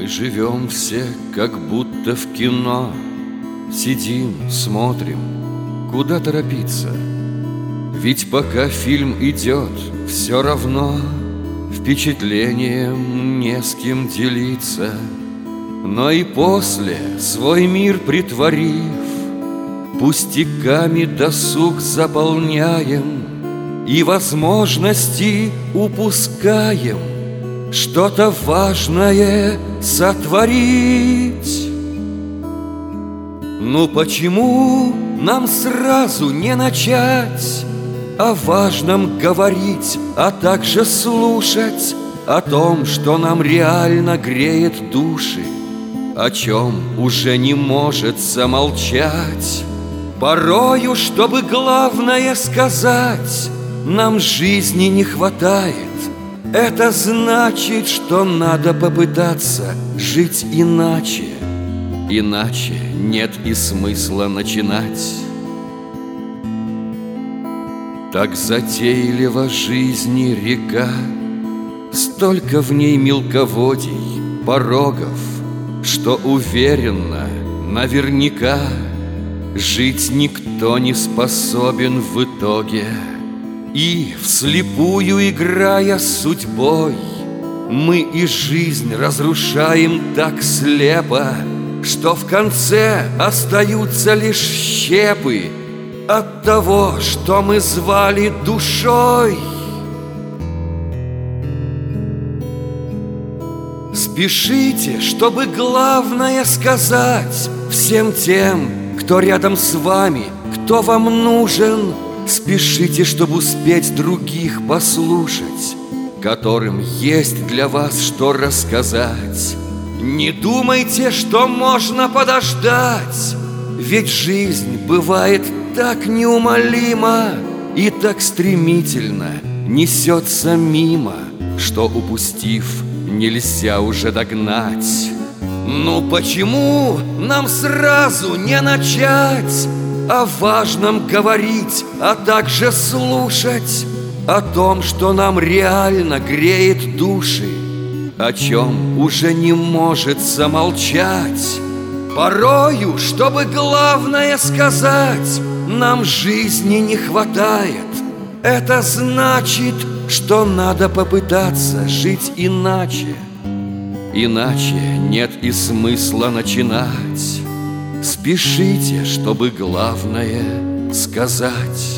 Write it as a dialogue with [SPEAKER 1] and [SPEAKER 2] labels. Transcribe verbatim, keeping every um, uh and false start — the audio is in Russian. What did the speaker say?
[SPEAKER 1] Мы живем все, как будто в кино. Сидим, смотрим, куда торопиться? Ведь пока фильм идет, все равно впечатлением не с кем делиться. Но и после, свой мир притворив, пустяками досуг заполняем и возможности упускаем что-то важное сотворить. Ну почему нам сразу не начать о важном говорить, а также слушать о том, что нам реально греет души, о чем уже не может замолчать? Порою, чтобы главное сказать, нам жизни не хватает. Это значит, что надо попытаться жить иначе. Иначе нет и смысла начинать. Так затейлива жизни река, столько в ней мелководий, порогов, что уверенно, наверняка, жить никто не способен в итоге. И, вслепую играя с судьбой, мы и жизнь разрушаем так слепо, что в конце остаются лишь щепы от того, что мы звали душой. Спешите, чтобы главное сказать всем тем, кто рядом с вами, кто вам нужен. Спешите, чтобы успеть других послушать, которым есть для вас что рассказать. Не думайте, что можно подождать, ведь жизнь бывает так неумолима и так стремительно несется мимо, что, упустив, нельзя уже догнать. Ну почему нам сразу не начать о важном говорить, а также слушать о том, что нам реально греет души, о чем уже не может замолчать? Порою, чтобы главное сказать, нам жизни не хватает. Это значит, что надо попытаться жить иначе. Иначе нет и смысла начинать. Спешите, чтобы главное сказать.